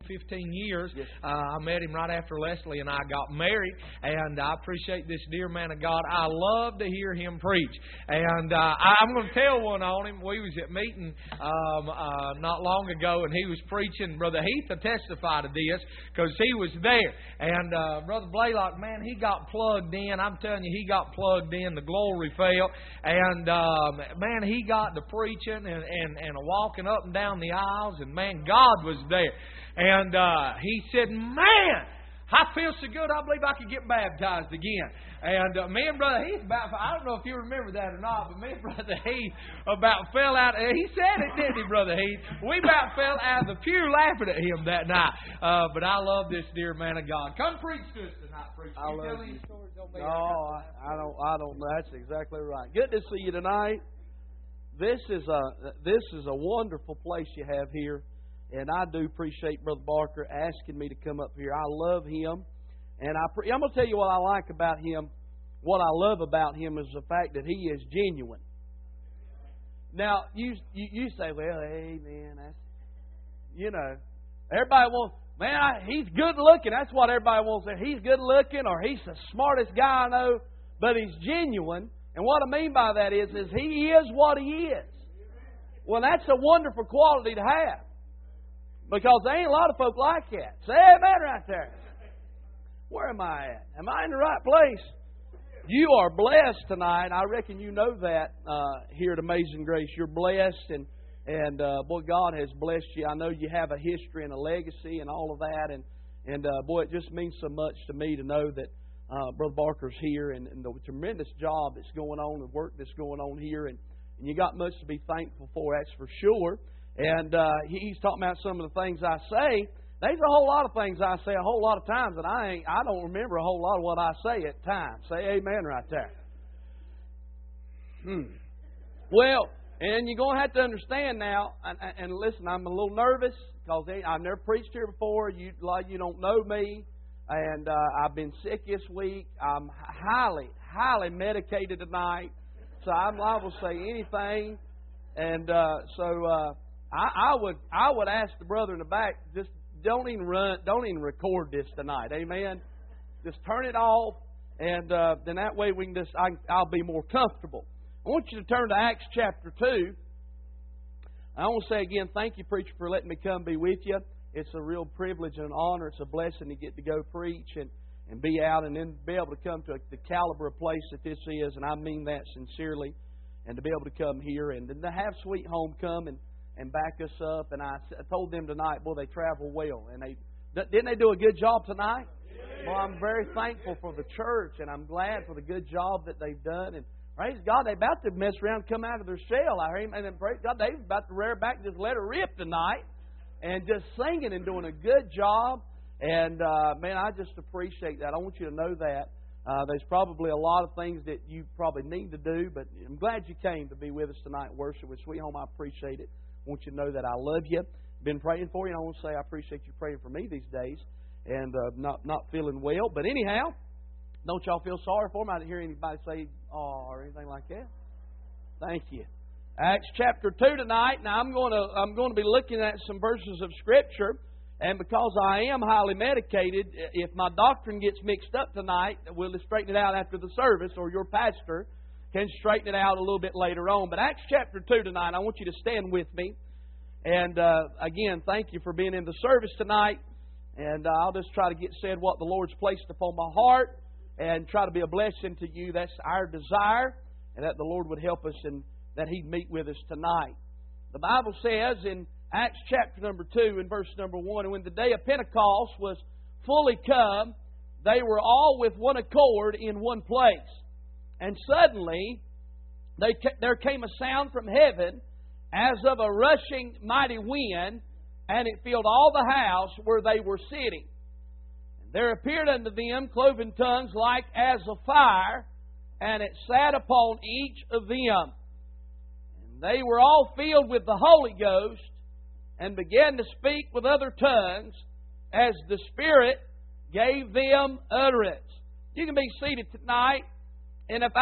15 years. Yes. I met him right after Leslie and I got married, and I appreciate this dear man of God. I love to hear him preach. And I'm going to tell one on him. We was at meeting not long ago, and he was preaching. Brother Heath will testify to this because he was there. And Brother Blaylock, man, he got plugged in. I'm telling you, he got plugged in. The glory fell. And, man, he got to preaching and walking up and down the aisles. And, man, God was there. And he said, man, I feel so good, I believe I could get baptized again. And me and Brother Heath I don't know if you remember that or not, but me and Brother Heath about fell out. He said it, didn't he, Brother Heath? We about fell out of the pew laughing at him that night. But I love this dear man of God. Come preach to us tonight, preacher. I love you. No, I don't know. That's exactly right. Good to see you tonight. This is a wonderful place you have here. And I do appreciate Brother Barker asking me to come up here. I love him. And I'm going to tell you what I like about him. What I love about him is the fact that he is genuine. Now, you say, well, hey, man, that's, everybody wants, man, he's good looking. That's what everybody wants. He's good looking or he's the smartest guy I know, but he's genuine. And what I mean by that is he is what he is. Well, that's a wonderful quality to have. Because there ain't a lot of folk like that. Say amen right there. Where am I at? Am I in the right place? You are blessed tonight. I reckon you know that here at Amazing Grace. You're blessed, and boy, God has blessed you. I know you have a history and a legacy and all of that, and boy, it just means so much to me to know that Brother Barker's here and the tremendous job that's going on and work that's going on here, and you got much to be thankful for. That's for sure. And he's talking about some of the things I say. There's a whole lot of things I say a whole lot of times that I don't remember a whole lot of what I say at times. Say amen right there. Well, and you're going to have to understand now, and listen, I'm a little nervous because I've never preached here before. You don't know me, and I've been sick this week. I'm highly, highly medicated tonight, so I'm liable to say anything. And I would ask the brother in the back, just don't even record this tonight. Amen. Just turn it off, and then that way we can I'll be more comfortable. I want you to turn to Acts chapter 2. I want to say again, thank you, preacher, for letting me come be with you. It's a real privilege and an honor. It's a blessing to get to go preach and be out and then be able to come to the caliber of place that this is, and I mean that sincerely, and to be able to come here and to have Sweet Home come and back us up. And I told them tonight, boy, they travel well. And didn't they do a good job tonight? Well, I'm very thankful for the church, and I'm glad for the good job that they've done. And praise God, they're about to mess around and come out of their shell. I heard him, and then praise God, they're about to rear back and just let it rip tonight, and just singing and doing a good job. And man, I just appreciate that. I want you to know that. There's probably a lot of things that you probably need to do, but I'm glad you came to be with us tonight and worship with Sweet Home. I appreciate it. I want you to know that I love you. Been praying for you, and I want to say I appreciate you praying for me these days, and not feeling well. But anyhow, don't y'all feel sorry for me? I didn't hear anybody say "oh" or anything like that. Thank you. Acts chapter 2 tonight. Now I'm going to be looking at some verses of Scripture, and because I am highly medicated, if my doctrine gets mixed up tonight, we'll straighten it out after the service, or your pastor can straighten it out a little bit later on. But Acts chapter 2 tonight, I want you to stand with me. And again, thank you for being in the service tonight. And I'll just try to get said what the Lord's placed upon my heart and try to be a blessing to you. That's our desire, and that the Lord would help us and that He'd meet with us tonight. The Bible says in Acts chapter number 2 and verse number 1, and when the day of Pentecost was fully come, they were all with one accord in one place. And suddenly there came a sound from heaven as of a rushing mighty wind, and it filled all the house where they were sitting. And there appeared unto them cloven tongues like as of fire, and it sat upon each of them. And they were all filled with the Holy Ghost, and began to speak with other tongues as the Spirit gave them utterance. You can be seated tonight. And if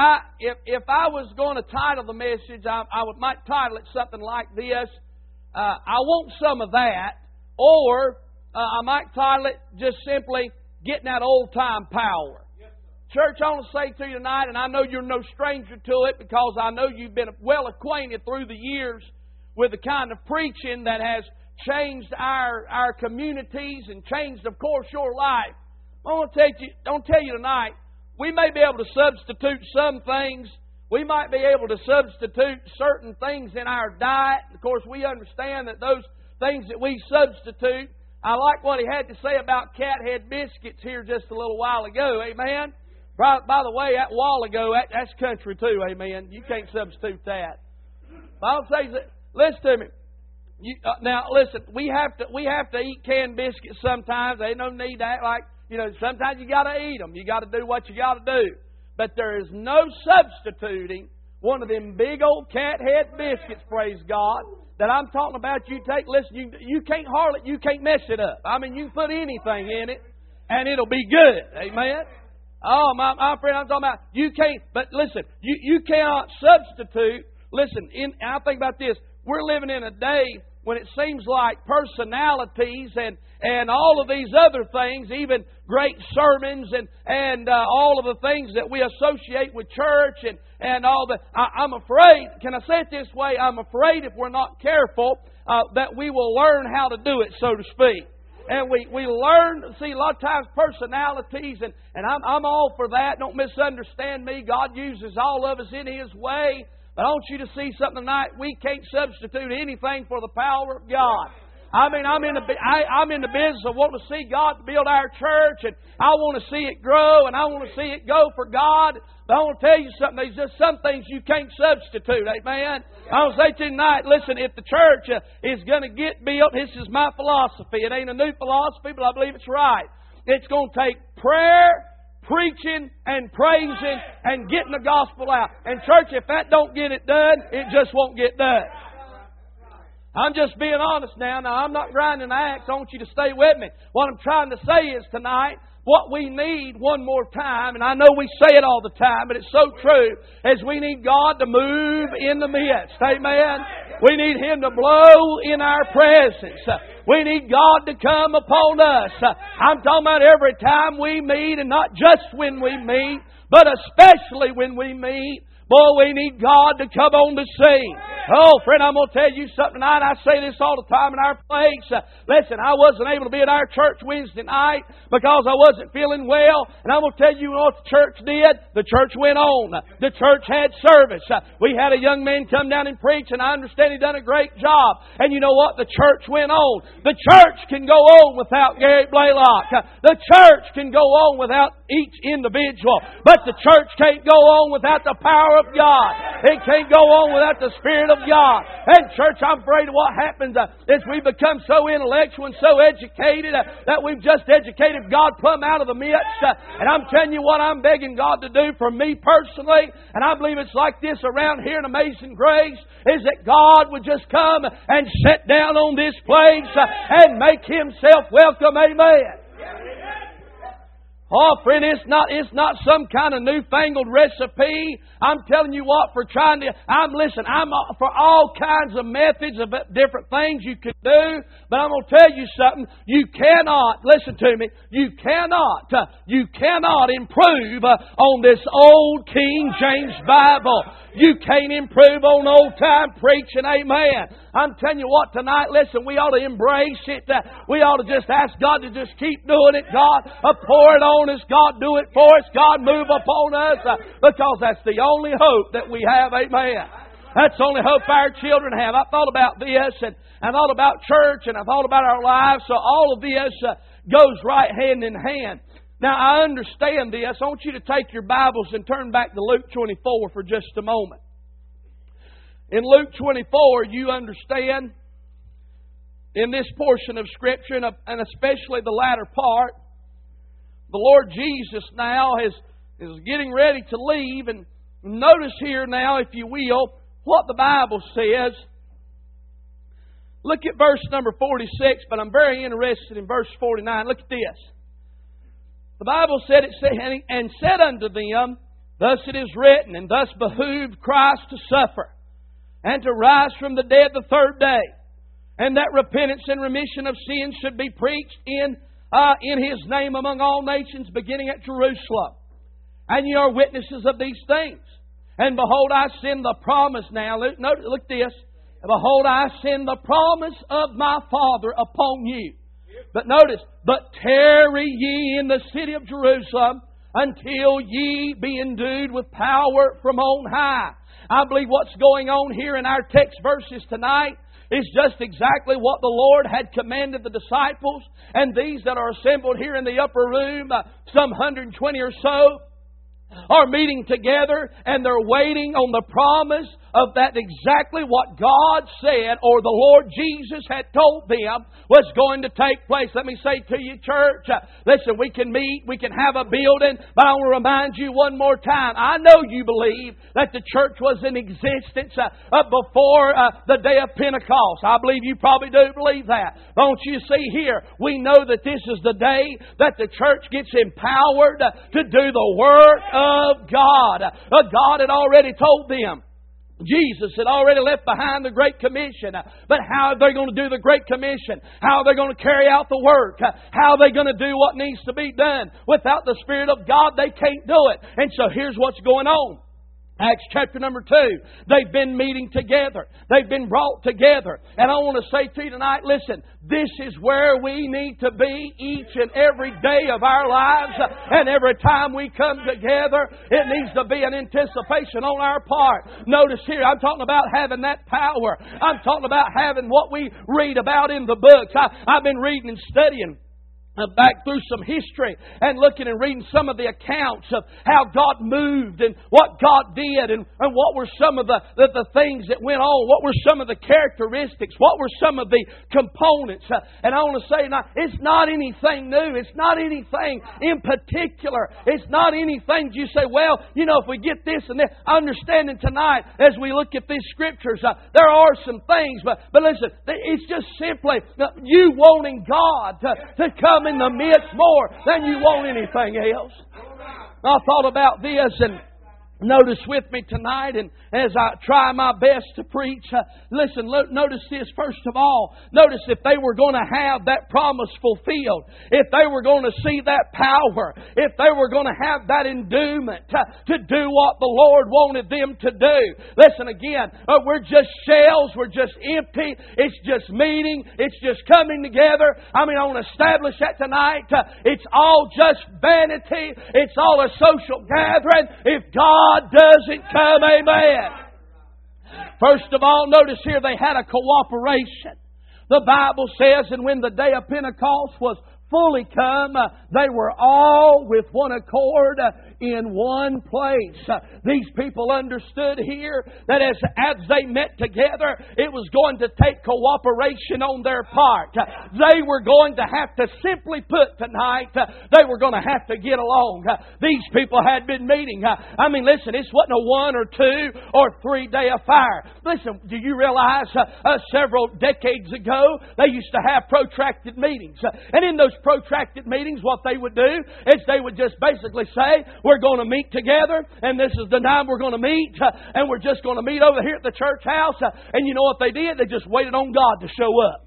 I was going to title the message, I might title it something like this: I want some of that, or I might title it just simply Getting That Old-Time Power. Church, I want to say to you tonight, and I know you're no stranger to it because I know you've been well acquainted through the years with the kind of preaching that has changed our communities and changed, of course, your life. I want to tell you tonight, we may be able to substitute some things. We might be able to substitute certain things in our diet. Of course, we understand that those things that we substitute, I like what he had to say about cat head biscuits here just a little while ago. Amen? By the way, that while ago, that's country too. Amen? You can't substitute that. Bible says that. Listen to me. Now, listen. We have to eat canned biscuits sometimes. Ain't no need to act like, sometimes you got to eat them. You got to do what you got to do. But there is no substituting one of them big old cat head biscuits, praise God, that I'm talking about. Listen, you can't mess it up. I mean, you can put anything in it, and it'll be good. Amen? Oh, my friend, I'm talking about, you can't, but listen, you cannot substitute. Listen, I think about this. We're living in a day when it seems like personalities and all of these other things, even great sermons and all of the things that we associate with church and all that. I'm afraid, can I say it this way? I'm afraid if we're not careful that we will learn how to do it, so to speak. And we learn, see, a lot of times personalities, and I'm all for that. Don't misunderstand me. God uses all of us in His way. But I want you to see something tonight. We can't substitute anything for the power of God. I mean, I'm in the business of wanting to see God build our church, and I want to see it grow, and I want to see it go for God. But I want to tell you something. There's just some things you can't substitute. Amen? I want to say to you tonight, listen, if the church is going to get built, this is my philosophy. It ain't a new philosophy, but I believe it's right. It's going to take prayer, preaching and praising and getting the gospel out. And church, if that don't get it done, it just won't get done. I'm just being honest now. Now, I'm not grinding the axe. I want you to stay with me. What I'm trying to say is tonight, what we need one more time, and I know we say it all the time, but it's so true, is we need God to move in the midst. Amen? We need Him to blow in our presence. We need God to come upon us. I'm talking about every time we meet, and not just when we meet, but especially when we meet. Boy, we need God to come on the scene. Oh, friend, I'm going to tell you something tonight. I say this all the time in our place. Listen, I wasn't able to be at our church Wednesday night because I wasn't feeling well. And I'm going to tell you what the church did. The church went on. The church had service. We had a young man come down and preach, and I understand he done a great job. And you know what? The church went on. The church can go on without Gary Blaylock. The church can go on without each individual. But the church can't go on without the power of God. It can't go on without the Spirit of God. And church, I'm afraid of what happens is we become so intellectual and so educated that we've just educated God plumb out of the midst. And I'm telling you what I'm begging God to do for me personally, and I believe it's like this around here in Amazing Grace, is that God would just come and sit down on this place and make Himself welcome. Amen. Oh, friend, it's not some kind of newfangled recipe. I'm telling you what, I'm for all kinds of methods of different things you could do. But I'm going to tell you something. You cannot, listen to me, you cannot improve on this old King James Bible. You can't improve on old-time preaching. Amen. I'm telling you what tonight, listen, we ought to embrace it. We ought to just ask God to just keep doing it. God, pour it on us. God, do it for us. God, move upon us. Because that's the only hope that we have. Amen. That's the only hope our children have. I thought about this, and I thought about church, and I thought about our lives. So all of this goes right hand in hand. Now, I understand this. I want you to take your Bibles and turn back to Luke 24 for just a moment. In Luke 24, you understand, in this portion of Scripture, and especially the latter part, the Lord Jesus now is getting ready to leave. And notice here now, if you will, what the Bible says. Look at verse number 46, but I'm very interested in verse 49. Look at this. The Bible said, and said unto them, thus it is written, and thus behooved Christ to suffer, and to rise from the dead the third day, and that repentance and remission of sins should be preached in His name among all nations, beginning at Jerusalem. And ye are witnesses of these things. And behold, I send the promise now. Look this. Behold, I send the promise of my Father upon you. But notice, but tarry ye in the city of Jerusalem until ye be endued with power from on high. I believe what's going on here in our text verses tonight is just exactly what the Lord had commanded the disciples and these that are assembled here in the upper room, some 120 or so, are meeting together and they're waiting on the promise of that exactly what God said or the Lord Jesus had told them was going to take place. Let me say to you, church, listen, we can meet, we can have a building, but I want to remind you one more time. I know you believe that the church was in existence before the day of Pentecost. I believe you probably do believe that. Don't you see here, we know that this is the day that the church gets empowered to do the work of God. God had already told them. Jesus had already left behind the Great Commission. But how are they going to do the Great Commission? How are they going to carry out the work? How are they going to do what needs to be done? Without the Spirit of God, they can't do it. And so here's what's going on. Acts chapter number 2. They've been meeting together. They've been brought together. And I want to say to you tonight, listen, this is where we need to be each and every day of our lives. And every time we come together, it needs to be an anticipation on our part. Notice here, I'm talking about having that power. I'm talking about having what we read about in the books. I've been reading and studying back through some history and looking and reading some of the accounts of how God moved and what God did and what were some of the things that went on, what were some of the characteristics, what were some of the components. And I want to say, now, it's not anything new. It's not anything in particular. It's not anything you say, well, you know, if we get this and that. Understanding tonight as we look at these Scriptures, there are some things, but listen, it's just simply you wanting God to come in the midst more than you want anything else. I thought about this and notice with me tonight, and as I try my best to preach, listen, notice this first of all. Notice if they were going to have that promise fulfilled, if they were going to see that power, if they were going to have that endowment to do what the Lord wanted them to do. Listen again, we're just shells, we're just empty, it's just meeting, it's just coming together. I want to establish that tonight. It's all just vanity, it's all a social gathering. If God doesn't come, amen. First of all, notice here they had a cooperation. The Bible says, and when the day of Pentecost was fully come, they were all with one accord in one place. These people understood here that as they met together, it was going to take cooperation on their part. They were going to have to, simply put tonight, they were going to have to get along. These people had been meeting. Listen, this wasn't a 1 or 2 or 3 day affair. Listen, do you realize several decades ago, they used to have protracted meetings. And in those protracted meetings, what they would do is they would just basically say, we're going to meet together, and this is the time we're going to meet, and we're just going to meet over here at the church house. And you know what they did? They just waited on God to show up.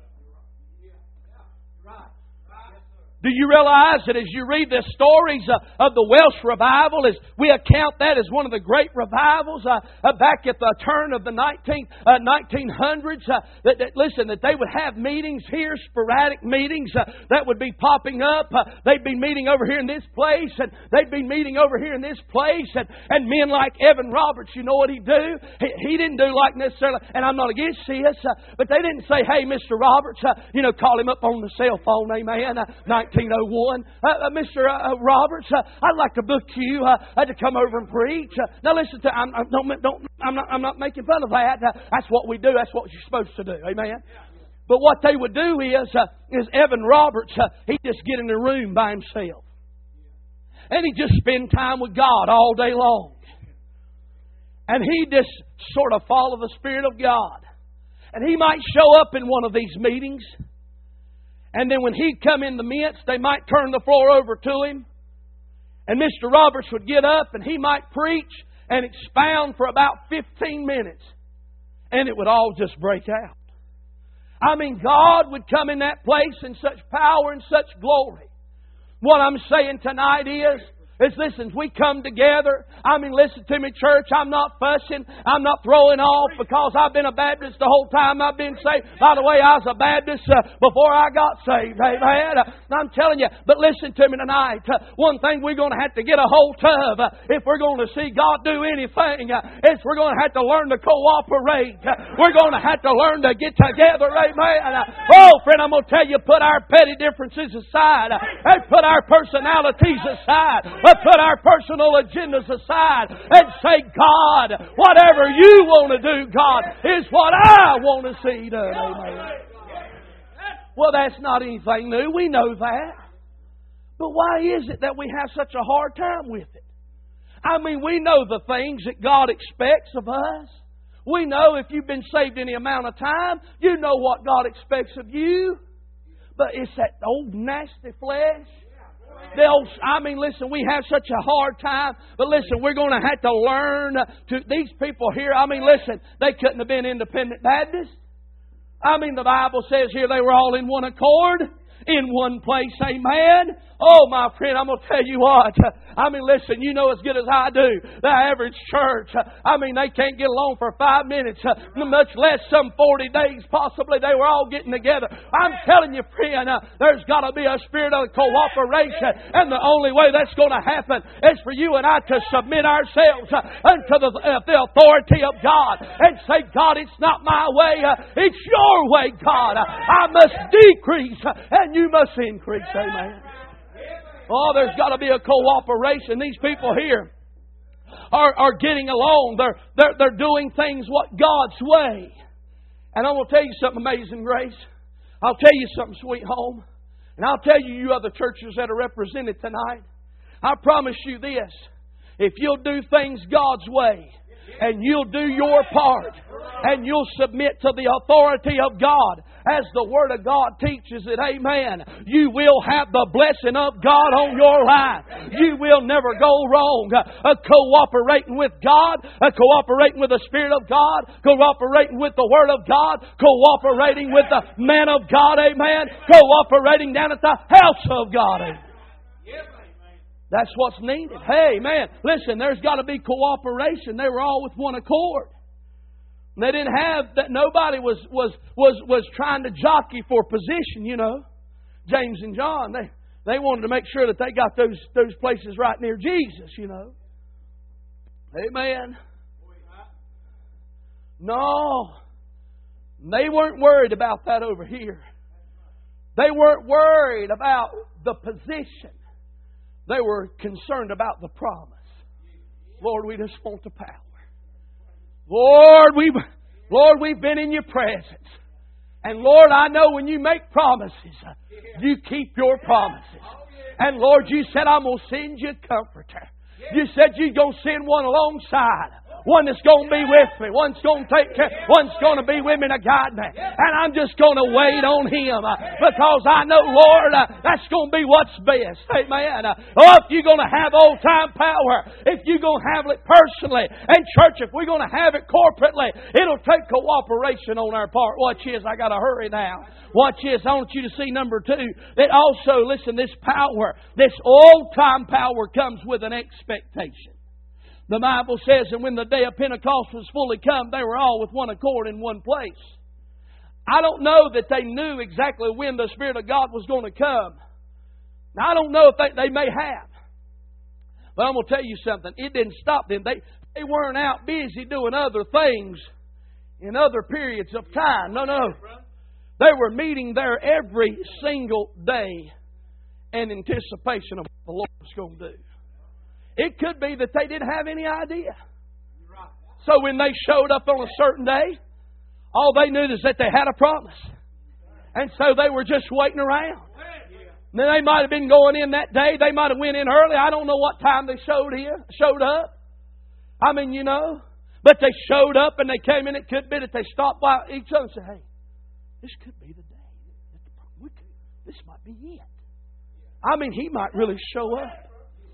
Do you realize that as you read the stories of the Welsh revival, as we account that as one of the great revivals back at the turn of the 1900s, that they would have meetings here, sporadic meetings that would be popping up. They'd be meeting over here in this place, and they'd be meeting over here in this place, and men like Evan Roberts, you know what he'd do? He didn't do like necessarily, and I'm not against this, but they didn't say, hey, Mr. Roberts, call him up on the cell phone, amen, 1901. Mr. Roberts, I'd like to book you to come over and preach. Now listen to, I'm not making fun of that. That's what we do. That's what you're supposed to do. Amen. But what they would do is Evan Roberts, he'd just get in the room by himself, and he'd just spend time with God all day long, and he'd just sort of follow the Spirit of God. And he might show up in one of these meetings. And then when he'd come in the midst, they might turn the floor over to him. And Mr. Roberts would get up and he might preach and expound for about 15 minutes. And it would all just break out. I mean, God would come in that place in such power and such glory. What I'm saying tonight is listen, we come together. I mean, listen to me, church. I'm not fussing. I'm not throwing off because I've been a Baptist the whole time I've been saved. By the way, I was a Baptist before I got saved. Amen. I'm telling you. But listen to me tonight. One thing we're going to have to get a hold of if we're going to see God do anything is we're going to have to learn to cooperate. We're going to have to learn to get together. Amen. Oh, friend, I'm going to tell you, put our petty differences aside and put our personalities aside. Put our personal agendas aside and say, God, whatever You want to do, God, is what I want to see done. Amen. Well, that's not anything new. We know that. But why is it that we have such a hard time with it? I mean, we know the things that God expects of us. We know if you've been saved any amount of time, you know what God expects of you. But it's that old nasty flesh. Listen, we have such a hard time. But listen, we're going to have to learn to... These people here, listen, they couldn't have been independent Baptists. The Bible says here they were all in one accord, in one place. Amen. Oh, my friend, I'm going to tell you what. Listen, you know as good as I do, the average church, they can't get along for 5 minutes, much less some 40 days possibly. They were all getting together. I'm telling you, friend, there's got to be a spirit of cooperation. And the only way that's going to happen is for you and I to submit ourselves unto the authority of God and say, God, it's not my way, it's Your way, God. I must decrease and You must increase. Amen. Oh, there's got to be a cooperation. These people here are getting along. They're doing things what God's way. And I'm going to tell you something, Amazing Grace. I'll tell you something, Sweet Home. And I'll tell you other churches that are represented tonight. I promise you this. If you'll do things God's way, and you'll do your part, and you'll submit to the authority of God as the Word of God teaches it, amen, you will have the blessing of God on your life. You will never go wrong cooperating with God, cooperating with the Spirit of God, cooperating with the Word of God, cooperating with the man of God, amen, cooperating down at the house of God, amen. That's what's needed. Hey, man, listen, there's got to be cooperation. They were all with one accord. They didn't have that. Nobody was trying to jockey for position, you know. James and John, they wanted to make sure that they got those places right near Jesus, you know. Amen. No, they weren't worried about that over here. They weren't worried about the position. They were concerned about the promise. Lord, we just want the power. Lord, we've been in Your presence. And Lord, I know when You make promises, You keep Your promises. And Lord, You said, I'm going to send You a comforter. You said You're going to send one alongside. One that's going to be with me. One's going to take care. One's going to be with me to guide me. And I'm just going to wait on Him. Because I know, Lord, that's going to be what's best. Amen. If you're going to have old-time power, if you're going to have it personally, and church, if we're going to have it corporately, it'll take cooperation on our part. Watch this. I got to hurry now. Watch this. I want you to see number 2. That also, listen, this power, this old-time power comes with an expectation. The Bible says, and when the day of Pentecost was fully come, they were all with one accord in one place. I don't know that they knew exactly when the Spirit of God was going to come. Now, I don't know if they may have. But I'm going to tell you something. It didn't stop them. They weren't out busy doing other things in other periods of time. No. They were meeting there every single day in anticipation of what the Lord was going to do. It could be that they didn't have any idea. So when they showed up on a certain day, all they knew is that they had a promise. And so they were just waiting around. And then they might have been going in that day. They might have went in early. I don't know what time they showed up. You know. But they showed up and they came in. It could be that they stopped by each other and said, hey, this could be the day. This might be it. He might really show up.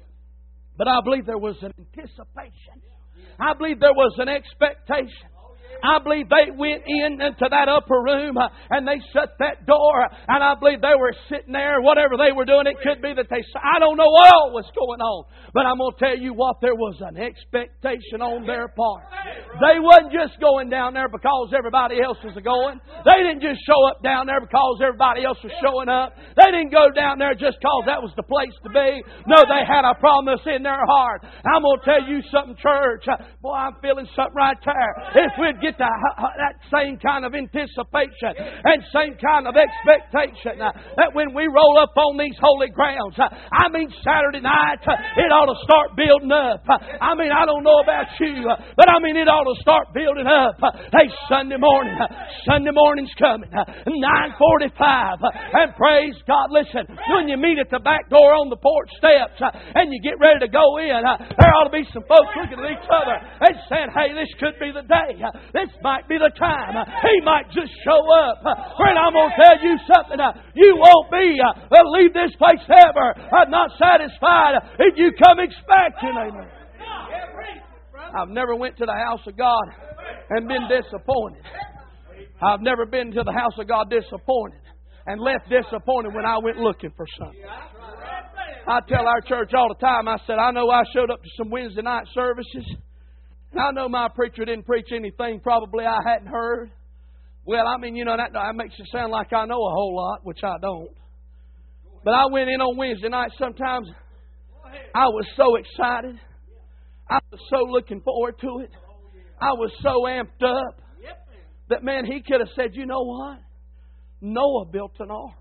But I believe there was an anticipation. I believe there was an expectation. I believe they went into that upper room and they shut that door, and I believe they were sitting there, whatever they were doing. It could be that I don't know what all was going on, but I'm going to tell you what, there was an expectation on their part. They wasn't just going down there because everybody else was going. They didn't just show up down there because everybody else was showing up. They didn't go down there just because that was the place to be. No, they had a promise in their heart. I'm going to tell you something, church. Boy, I'm feeling something right there. If we'd get that same kind of anticipation and same kind of expectation that when we roll up on these holy grounds, I mean Saturday night, it ought to start building up. I mean, I don't know about you, but I mean it ought to start building up. Hey, Sunday morning's coming, 9:45, and praise God. Listen, when you meet at the back door on the porch steps and you get ready to go in, there ought to be some folks looking at each other and saying, hey, this could be the day. This might be the time. He might just show up. Friend, I'm going to tell you something. You won't leave this place ever not satisfied if you come expecting. Amen. I've never went to the house of God and been disappointed. I've never been to the house of God disappointed and left disappointed when I went looking for something. I tell our church all the time, I said, I know I showed up to some Wednesday night services. I know my preacher didn't preach anything probably I hadn't heard. Well, I mean, that makes it sound like I know a whole lot, which I don't. But I went in on Wednesday night. Sometimes I was so excited. I was so looking forward to it. I was so amped up that, man, he could have said, you know what? Noah built an ark.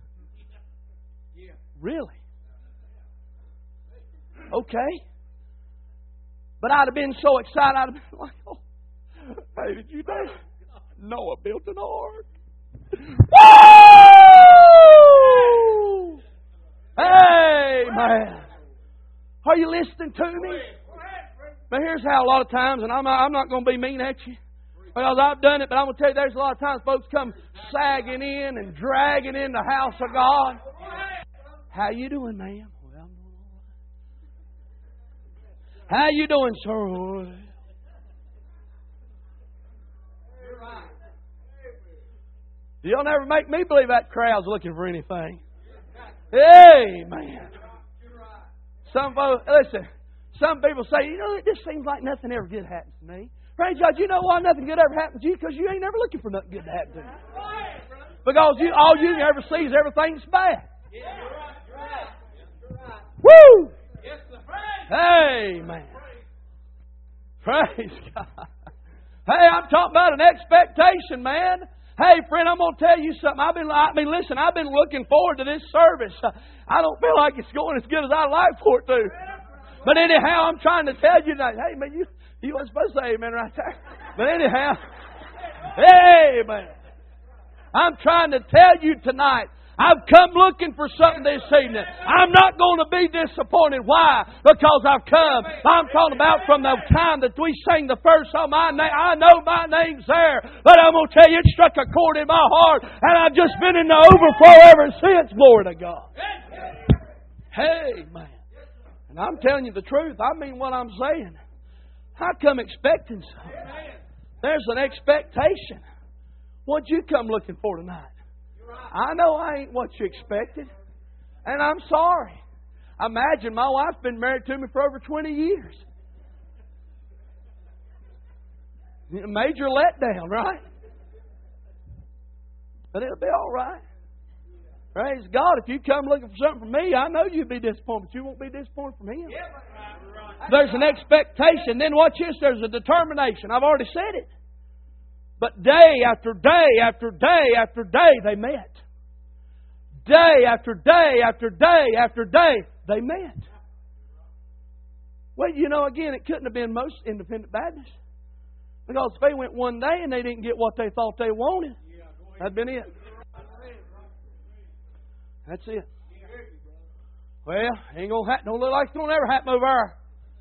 Really? Okay. But I'd have been so excited, I'd have been like, oh, hey, did you know Noah built an ark? Woo! Hey, man. Are you listening to me? But here's how a lot of times, and I'm not going to be mean at you, because I've done it, but I'm going to tell you there's a lot of times folks come sagging in and dragging in the house of God. How you doing, ma'am? Well, I'm doing all right. How you doing, sir? You'll never make me believe that crowd's looking for anything. Amen. Some folks, listen, some people say, it just seems like nothing ever good happens to me. Praise God, you know why nothing good ever happens to you? Because you ain't never looking for nothing good to happen to you. Because all you ever see is everything's bad. Woo! Amen. Praise God. Hey, I'm talking about an expectation, man. Hey, friend, I'm going to tell you something. I've been looking forward to this service. I don't feel like it's going as good as I'd like for it to. But anyhow, I'm trying to tell you that, hey, man, you weren't supposed to say amen right there. But anyhow, amen. I'm trying to tell you tonight, I've come looking for something this evening. I'm not going to be disappointed. Why? Because I've come. I'm talking about from the time that we sang the first song. I know my name's there. But I'm going to tell you, it struck a chord in my heart. And I've just been in the overflow ever since. Glory to God. Hey, man. And I'm telling you the truth. I mean what I'm saying. I come expecting something. There's an expectation. What'd you come looking for tonight? I know I ain't what you expected. And I'm sorry. Imagine my wife's been married to me for over 20 years. Major letdown, right? But it'll be all right. Praise God. If you come looking for something from me, I know you'd be disappointed. But you won't be disappointed from Him. There's an expectation. Then watch this. There's a determination. I've already said it. But day after day after day after day, they met. Day after day after day after day, they met. Well, again, it couldn't have been most independent Baptists. Because if they went one day and they didn't get what they thought they wanted, that'd been it. That's it. Well, ain't gonna happen. Don't look like it's gonna ever happen over there.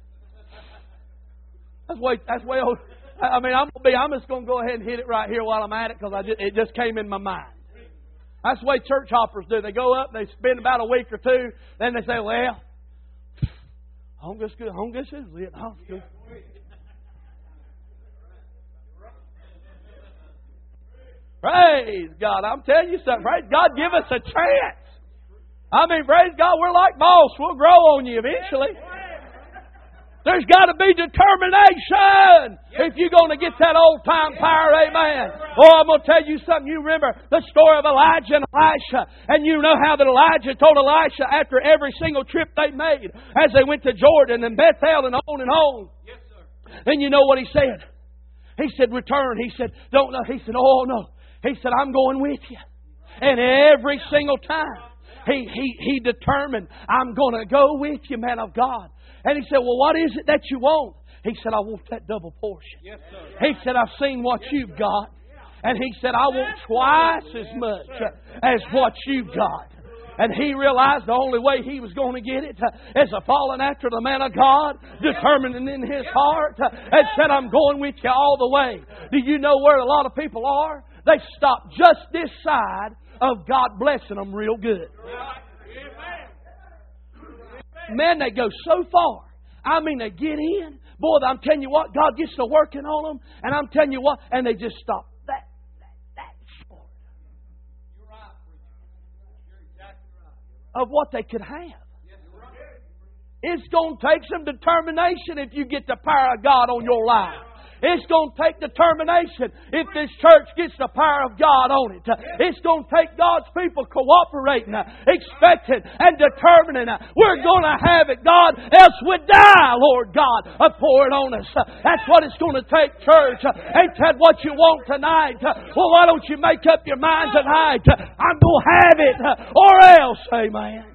That's way old. I mean, I'm just going to go ahead and hit it right here while I'm at it because it just came in my mind. That's the way church hoppers do. They go up, they spend about a week or two, then they say, well, I guess this is it. Praise God. I'm telling you something. Praise God, give us a chance. I mean, praise God, we're like moss. We'll grow on you eventually. There's got to be determination if you're going to get that old-time power, amen. Oh, I'm going to tell you something. You remember the story of Elijah and Elisha. And you know how that Elijah told Elisha after every single trip they made as they went to Jordan and Bethel and on and on. Yes, sir. And you know what he said? He said, return. He said, don't know. He said, oh, no. He said, I'm going with you. And every single time he determined, I'm going to go with you, man of God. And he said, well, what is it that you want? He said, I want that double portion. Yes, he said, I've seen what you've got. And he said, I want twice as much as what you've got. And he realized the only way he was going to get it is a falling after the man of God, determining in his heart, and said, I'm going with you all the way. Do you know where a lot of people are? They stop just this side of God blessing them real good. Man, they go so far. I mean, they get in. Boy, I'm telling you what, God gets to working on them. And I'm telling you what, and they just stop that short of what they could have. It's going to take some determination if you get the power of God on your life. It's going to take determination if this church gets the power of God on it. It's going to take God's people cooperating, expecting, and determining. We're going to have it. God else would die, Lord God, pour it on us. That's what it's going to take, church. Ain't that what you want tonight? Well, why don't you make up your mind tonight? I'm going to have it or else. Amen.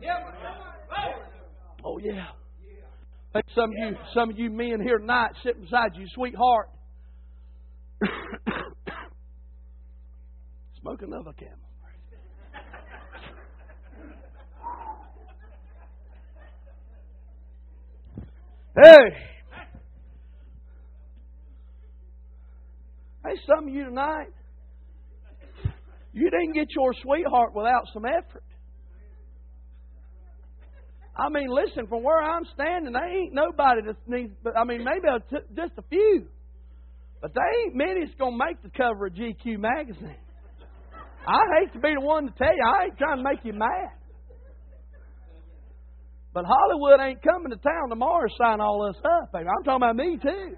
Oh, yeah. I think some of you men here tonight sitting beside you, sweetheart, smoke another Camel. Hey, some of you tonight, you didn't get your sweetheart without some effort. I mean, listen, from where I'm standing, there ain't nobody that needs, I mean, maybe just a few. But there ain't many that's going to make the cover of GQ magazine. I hate to be the one to tell you, I ain't trying to make you mad. But Hollywood ain't coming to town tomorrow to sign all us up. I'm talking about me too.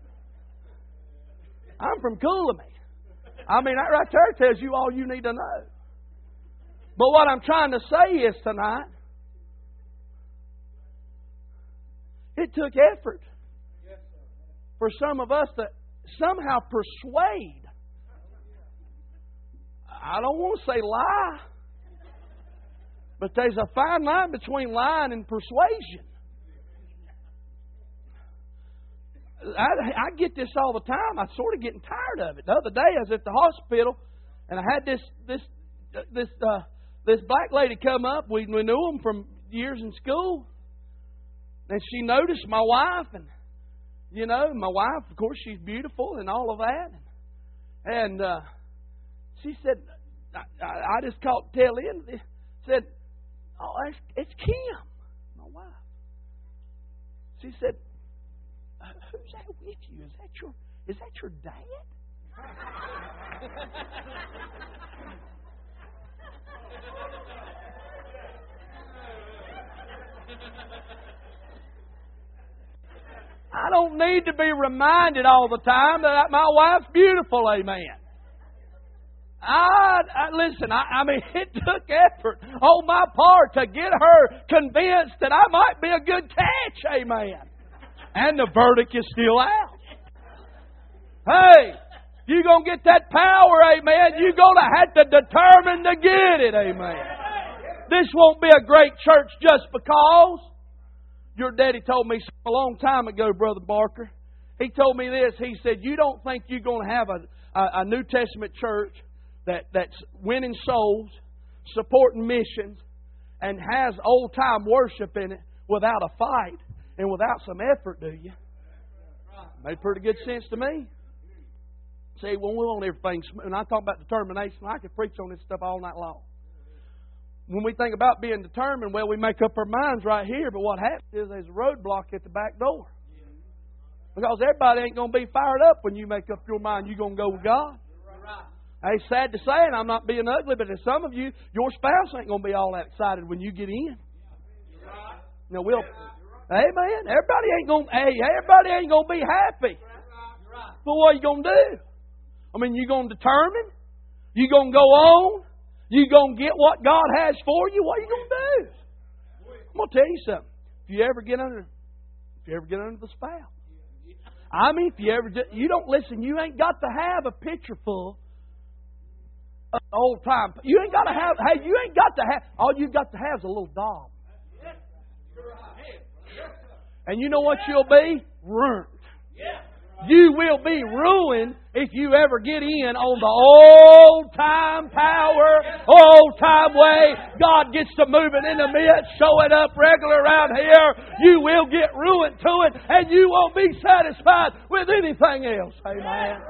I'm from Coolamy. I mean, that right there tells you all you need to know. But what I'm trying to say is tonight, it took effort for some of us to somehow persuade. I don't want to say lie, but there's a fine line between lying and persuasion. I get this all the time. I'm sort of getting tired of it. The other day I was at the hospital and I had this black lady come up. We knew them from years in school. And she noticed my wife, and you know, my wife, of course, she's beautiful and all of that. And she said, I just caught the tail end. Said, oh, it's Kim, my wife. She said, who's that with you? Is that your dad? I don't need to be reminded all the time that my wife's beautiful, amen. Listen, I mean, it took effort on my part to get her convinced that I might be a good catch, amen. And the verdict is still out. Hey, you're going to get that power, amen. You're going to have to determine to get it, amen. This won't be a great church just because. Your daddy told me a long time ago, Brother Barker. He told me this. He said, you don't think you're going to have a New Testament church that's winning souls, supporting missions, and has old-time worship in it without a fight and without some effort, do you? Made pretty good sense to me. See, when we want everything, and I talk about determination, I could preach on this stuff all night long. When we think about being determined, well, we make up our minds right here, but what happens is there's a roadblock at the back door. Because everybody ain't going to be fired up when you make up your mind you're going to go with God. It's sad to say, and I'm not being ugly, but there's some of you, your spouse ain't going to be all that excited when you get in. Now, amen. Everybody ain't going to be happy. But what are you going to do? I mean, you going to determine? You going to go on? You going to get what God has for you? What are you going to do? I'm going to tell you something. If you ever get under the spell, I mean, you don't listen. You ain't got to have a picture full of old time. You ain't got to have. Hey, you ain't got to have. All you got to have is a little doll. And you know what you'll be? Ruined. You will be ruined if you ever get in on the old time power, old time way. God gets to moving in the midst, showing up regular around here. You will get ruined to it, and you won't be satisfied with anything else. Amen.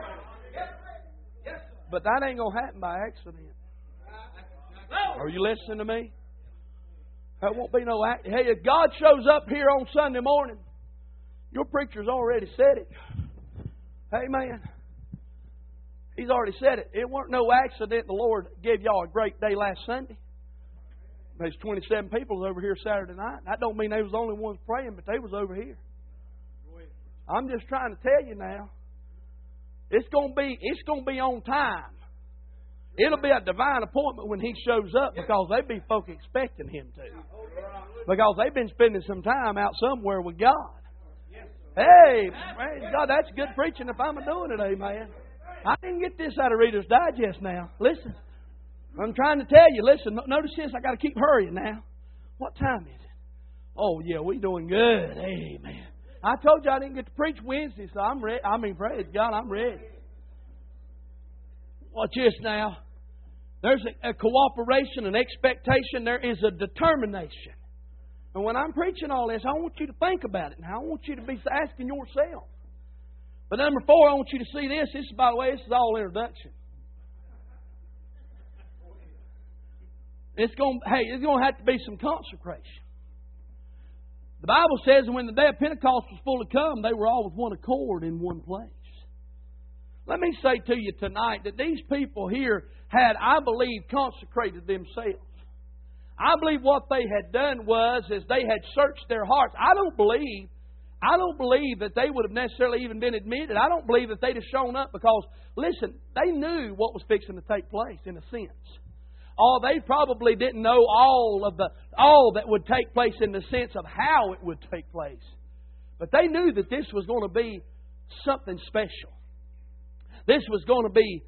But that ain't going to happen by accident. Are you listening to me? That won't be no accident. Hey, if God shows up here on Sunday morning, your preacher's already said it. Amen. He's already said it. It weren't no accident the Lord gave y'all a great day last Sunday. There's 27 people over here Saturday night. That don't mean they was the only ones praying, but they was over here. I'm just trying to tell you now. It's gonna be on time. It'll be a divine appointment when He shows up, because they be folk expecting Him to. Because they've been spending some time out somewhere with God. Hey, praise God, that's good preaching if I'm doing it, amen. I didn't get this out of Reader's Digest now. Listen, I'm trying to tell you, listen, notice this, I got to keep hurrying now. What time is it? Oh, yeah, we doing good, amen. I told you I didn't get to preach Wednesday, so I'm ready. Praise God, I'm ready. Watch this now. There's a cooperation, an expectation, there is a determination. And when I'm preaching all this, I want you to think about it. Now, I want you to be asking yourself. But number 4, I want you to see this. This, by the way, this is all introduction. It's going to have to be some consecration. The Bible says when the day of Pentecost was fully come, they were all with one accord in one place. Let me say to you tonight that these people here had, I believe, consecrated themselves. I believe what they had done was they had searched their hearts. I don't believe that they would have necessarily even been admitted. I don't believe that they'd have shown up because, listen, they knew what was fixing to take place in a sense. They probably didn't know all that would take place in the sense of how it would take place. But they knew that this was going to be something special. This was going to be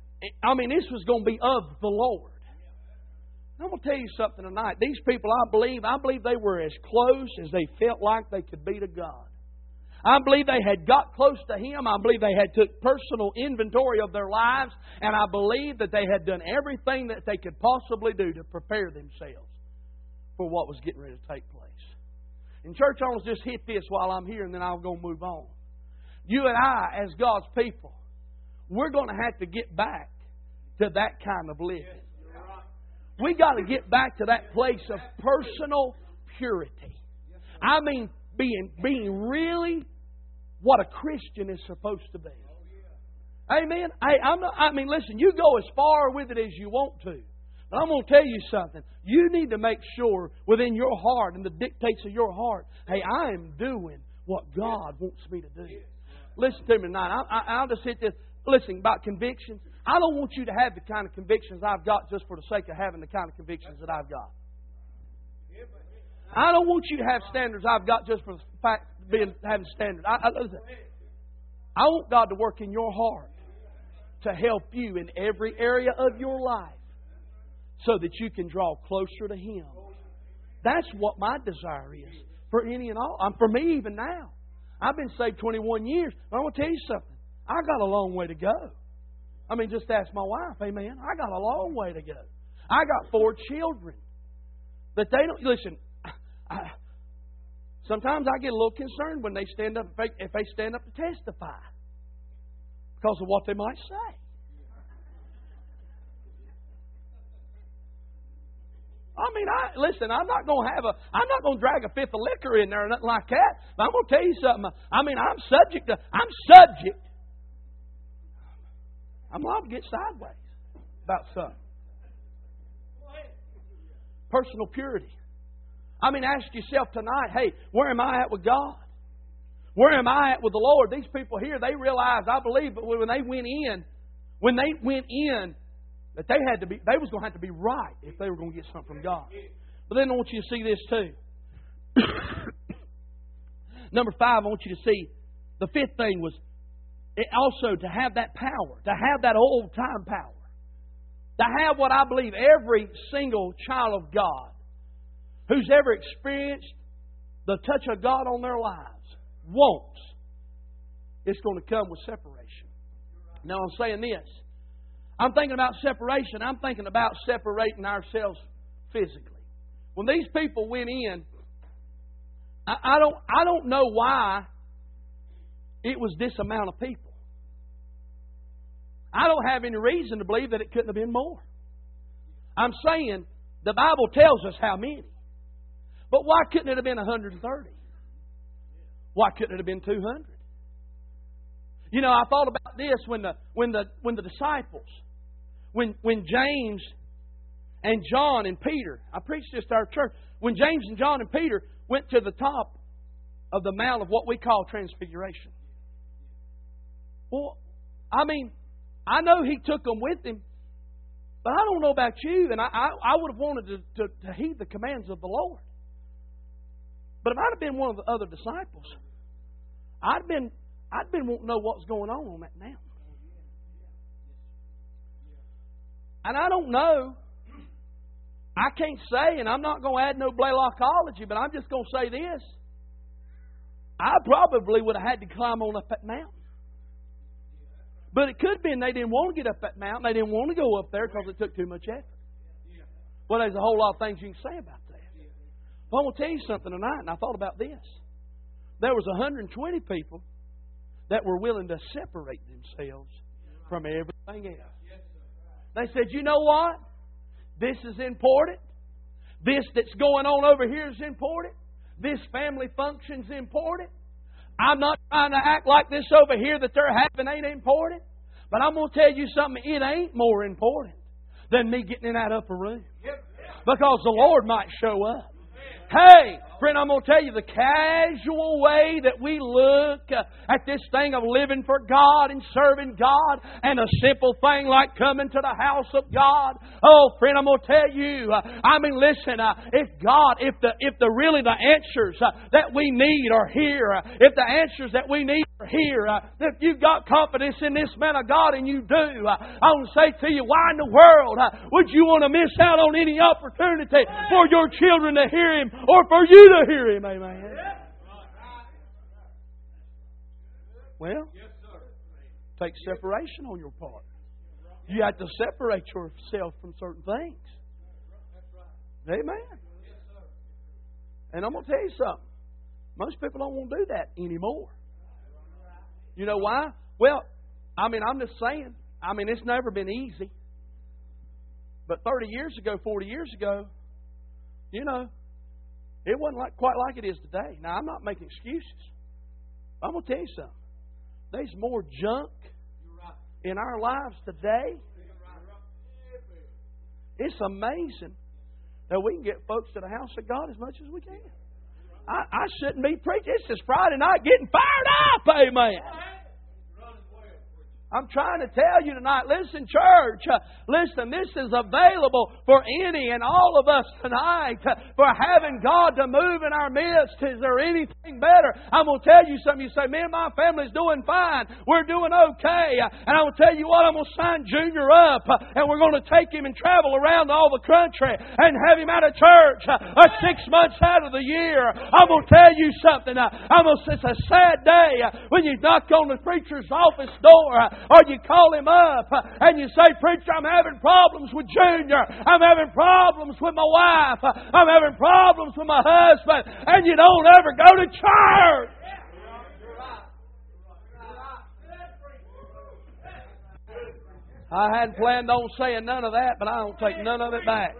of the Lord. I'm going to tell you something tonight. These people, I believe they were as close as they felt like they could be to God. I believe they had got close to Him. I believe they had took personal inventory of their lives. And I believe that they had done everything that they could possibly do to prepare themselves for what was getting ready to take place. And church, I want to just hit this while I'm here, and then I'll go move on. You and I, as God's people, we're going to have to get back to that kind of living. We got to get back to that place of personal purity. I mean, being really what a Christian is supposed to be. Amen. Listen, you go as far with it as you want to. But I'm going to tell you something. You need to make sure within your heart and the dictates of your heart, hey, I am doing what God wants me to do. Listen to me tonight. I'll just hit this. Listen, about convictions. I don't want you to have the kind of convictions I've got just for the sake of having the kind of convictions that I've got. I don't want you to have standards I've got just for the fact of having standards. I want God to work in your heart to help you in every area of your life so that you can draw closer to Him. That's what my desire is for any and all. For me even now. I've been saved 21 years. But I want to tell you something. I got a long way to go. Just ask my wife, amen. I got a long way to go. I got 4 children. But they don't, listen, sometimes I get a little concerned when they stand up, if they stand up to testify. Because of what they might say. I'm not going to drag a fifth of liquor in there or nothing like that. But I'm going to tell you something. I'm subject. I'm liable to get sideways. about something. Personal purity. I mean, ask yourself tonight, hey, where am I at with God? Where am I at with the Lord? These people here, they realized, I believe, that when they went in, that they was going to have to be right if they were going to get something from God. But then I want you to see this too. Number 5, I want you to see the 5th thing was also to have that power, to have that old time power. To have what I believe every single child of God who's ever experienced the touch of God on their lives wants. It's going to come with separation. Now I'm saying this. I'm thinking about separation. I'm thinking about separating ourselves physically. When these people went in, I don't know why it was this amount of people. I don't have any reason to believe that it couldn't have been more. I'm saying the Bible tells us how many. But why couldn't it have been 130? Why couldn't it have been 200? You know, I thought about this when the disciples, when James and John and Peter, I preached this to our church, when James and John and Peter went to the top of the mount of what we call Transfiguration. Well, I mean, I know He took them with Him, but I don't know about you, and I would have wanted to heed the commands of the Lord. But if I'd have been one of the other disciples, I'd been wanting to know what's going on that mountain. And I don't know. I can't say, and I'm not going to add no Blaylockology, but I'm just going to say this. I probably would have had to climb on up that mountain. But it could have been they didn't want to get up that mountain. They didn't want to go up there because it took too much effort. Well, there's a whole lot of things you can say about that. But I'm going to tell you something tonight, and I thought about this. There was 120 people that were willing to separate themselves from everything else. They said, you know what? This is important. This that's going on over here is important. This family function's important. I'm not trying to act like this over here that they're having ain't important. But I'm going to tell you something. It ain't more important than me getting in that upper room. Because the Lord might show up. Hey, friend, I'm going to tell you the casual way that we look at this thing of living for God and serving God and a simple thing like coming to the house of God. Oh, friend, I'm going to tell you, listen, if the answers that we need are here, if the answers that we need are here, if you've got confidence in this man of God and you do, I want to say to you, why in the world would you want to miss out on any opportunity for your children to hear Him or for you to hear Him? Amen. Well, take separation on your part. You have to separate yourself from certain things. Amen. And I'm going to tell you something. Most people don't want to do that anymore. You know why? Well, I'm just saying. It's never been easy. But 30 years ago, 40 years ago, it wasn't quite like it is today. Now, I'm not making excuses. I'm going to tell you something. There's more junk in our lives today. It's amazing that we can get folks to the house of God as much as we can. I shouldn't be preaching. It's just Friday night getting fired up. Amen. I'm trying to tell you tonight, listen, church, listen, this is available for any and all of us tonight for having God to move in our midst. Is there anything better? I'm going to tell you something. You say, me and my family's doing fine. We're doing okay. And I'm going to tell you what, I'm going to sign Junior up and we're going to take him and travel around all the country and have him out of church 6 months out of the year. I'm going to tell you something. It's a sad day when you knock on the preacher's office door or you call him up and you say, preacher, I'm having problems with Junior. I'm having problems with my wife. I'm having problems with my husband. And you don't ever go to church. I hadn't planned on saying none of that, but I don't take none of it back.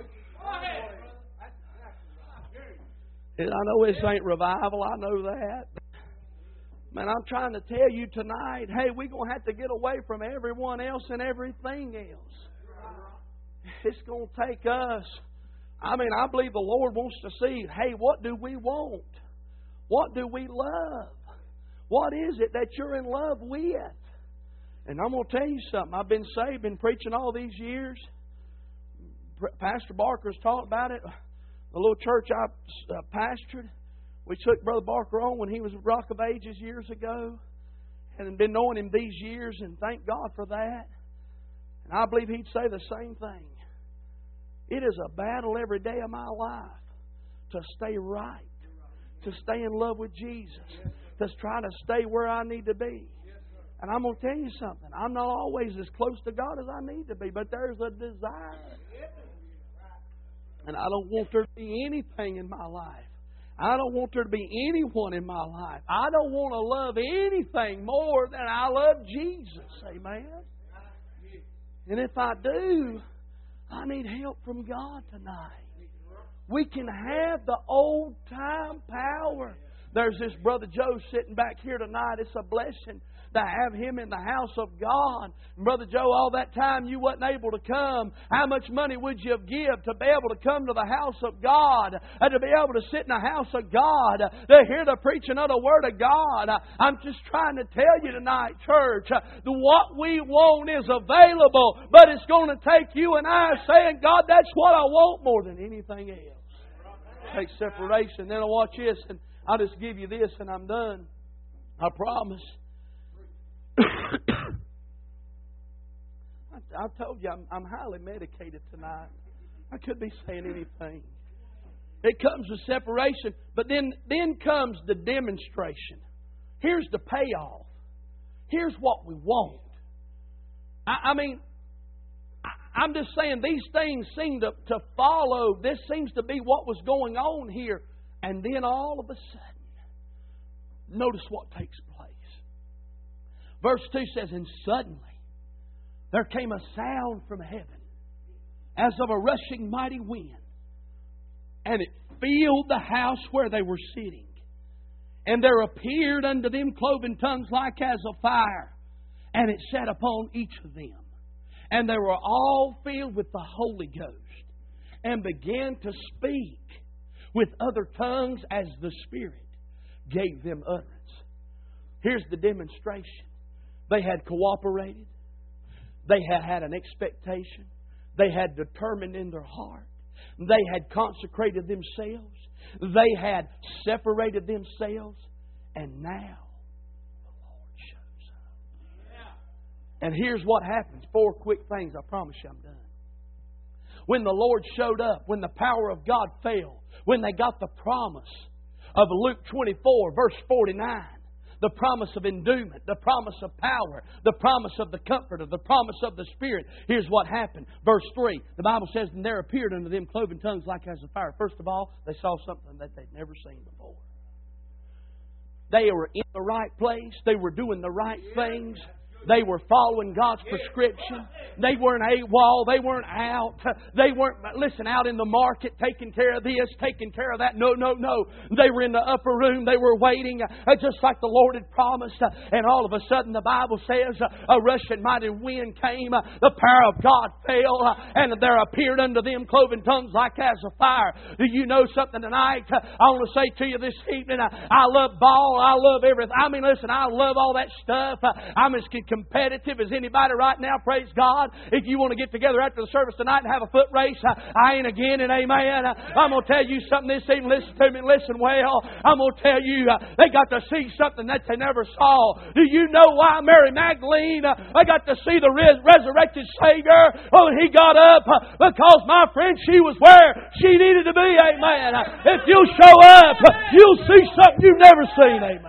And I know this ain't revival. I know that. Man, I'm trying to tell you tonight, hey, we're going to have to get away from everyone else and everything else. it's going to take us. I mean, I believe the Lord wants to see, hey, what do we want? What do we love? What is it that you're in love with? And I'm going to tell you something. I've been saved, been preaching all these years. Pastor Barker's talked about it. The little church I pastored, we took Brother Barker on when he was at Rock of Ages years ago. And been knowing him these years, and thank God for that. And I believe he'd say the same thing. It is a battle every day of my life to stay right, to stay in love with Jesus, to try to stay where I need to be. And I'm going to tell you something. I'm not always as close to God as I need to be, but there's a desire. And I don't want there to be anything in my life. I don't want there to be anyone in my life. I don't want to love anything more than I love Jesus. Amen. And if I do, I need help from God tonight. We can have the old time power. There's this Brother Joe sitting back here tonight. It's a blessing to have him in the house of God. And Brother Joe, all that time you wasn't able to come. How much money would you have given to be able to come to the house of God? And to be able to sit in the house of God, to hear the preaching of the Word of God. I'm just trying to tell you tonight, church, what we want is available, but it's going to take you and I saying, God, that's what I want more than anything else. Take separation. Then I'll watch this, and I'll just give you this, and I'm done. I promise. I told you I'm highly medicated tonight. I could be saying anything. It comes with separation, but then comes the demonstration. Here's the payoff. Here's what we want. I'm just saying these things seem to follow. This seems to be what was going on here. And then all of a sudden, notice what takes place. Verse 2 says, and suddenly there came a sound from heaven as of a rushing mighty wind, and it filled the house where they were sitting. And there appeared unto them cloven tongues like as of fire, and it sat upon each of them. And they were all filled with the Holy Ghost, and began to speak with other tongues as the Spirit gave them utterance. Here's the demonstration. They had cooperated. They had had an expectation. They had determined in their heart. They had consecrated themselves. They had separated themselves. And now the Lord shows up. And here's what happens. 4 quick things. I promise you I'm done. When the Lord showed up, when the power of God fell, when they got the promise of Luke 24, verse 49, the promise of endowment, the promise of power, the promise of the Comforter, the promise of the Spirit. Here's what happened. Verse 3, the Bible says, and there appeared unto them cloven tongues like as of fire. First of all, they saw something that they'd never seen before. They were in the right place. They were doing the right things. They were following God's prescription. They weren't AWOL. They weren't out. They weren't, out in the market taking care of this, taking care of that. No. They were in the upper room. They were waiting just like the Lord had promised. And all of a sudden the Bible says a rushing mighty wind came. The power of God fell. And there appeared unto them cloven tongues like as of fire. Do you know something tonight? I want to say to you this evening, I love ball. I love everything. I love all that stuff. I'm as competitive as anybody right now, praise God. If you want to get together after the service tonight and have a foot race, I ain't again and amen. I'm going to tell you something this evening. Listen to me, listen well. I'm going to tell you, they got to see something that they never saw. Do you know why Mary Magdalene, they got to see the resurrected Savior? Oh, He got up because, my friend, she was where she needed to be, amen. If you'll show up, you'll see something you've never seen, amen.